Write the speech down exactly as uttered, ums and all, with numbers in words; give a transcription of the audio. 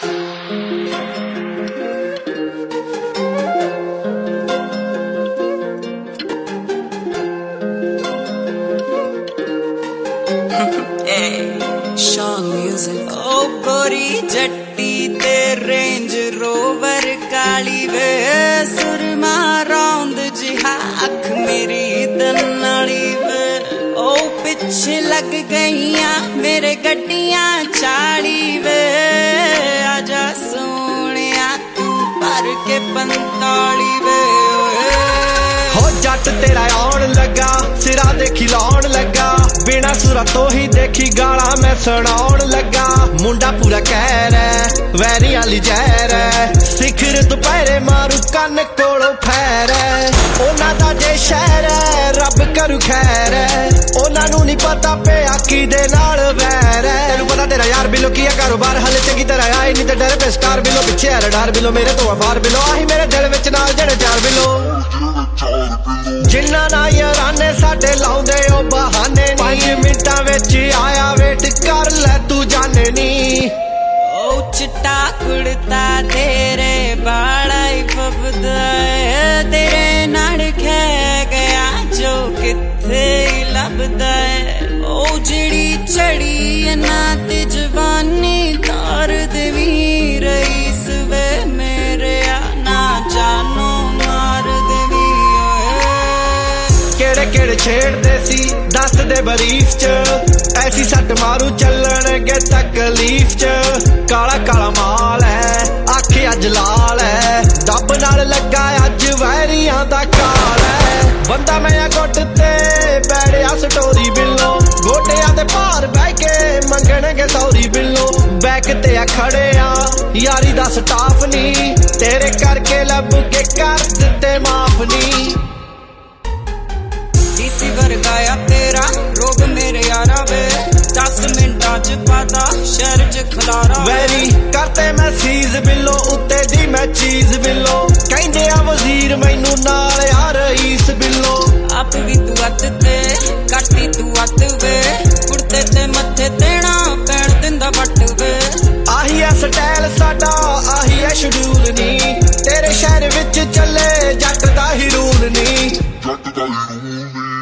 Sean music. Oh गोरी जट्टी ते range rover काली वे सुरमा रौंद जिहा अख मेरी दनाली वे ओ पिछे लग गईयां मेरे गड्डियां चाली वे आजा सोनिया तू भर के पंताली वे हो जट तेरा आउण लगा सिरा देखी लाउण लगा बिना सुरा तो ही देखी गाला मैं सुनाउण लगा मुंडा पूरा कहर है वैरी आली जहर है सिखर दोपहरे मारू कन कोलों फैर है ओना दा जे शहर है रब करू खैर है ओना नू नहीं पता पे आकी दे नाल वैर है तेनू पता तेरा यार बिलो किया कारोबार हले चंगी तरह आई नहीं ते डर पे स्टार बिलो पिछे है डर बिलो मेरे तो अफार बिलो आही मेरे दिल विच नाल जेड़े चार बिलो जिन्ना ना याराने साडे लाउंदे ओ बहाने पांच मिंटां विच आया वेट कर ले तू जाने नी ओ चिट्टा कुड़ता तेरे बाला ही फबदा है तेरे नाल खे गया जो किथे लभदा है ओ जिड़ी चढ़ी ना ते जवानी तार देवी रईस वे मेरे ना जानो मार देवी केड़े केड़े छेड़दे सी दस दे बरीफ च ऐसी सट मारू चलन गे तकलीफ च काला काला माल है आखे अज लाल है दब नाल लगा अज वैरियां दा काल है बंदा मैं गुट ते बैठिया स्टोरी बिलो गोटियां दे भार बह के मंगणगे सौरी बिलो बैक ते आ खड़े आ यारी दा स्टाफ नी तेरे करके लब के कर दिते माफ नी डीसी वर्गाया तेरा रोग मेरे यारा वे दस मिंटा च पाता शहर च खलारा वैरी करते मैं सीज बिलो उत्ते दी मैं चीज बिलो कहंदे आ वजीर मैनू नाल यार रईस बिलो आप भी तू अत ते काटी तू अत वे कुड़ते ते मथे तेना पैण दिंदा बट वे आही है स्टाइल साडा आही है शेड्यूल नी तेरे शहर विच चले जट दा ही रूल नी जट दा ही रूल नी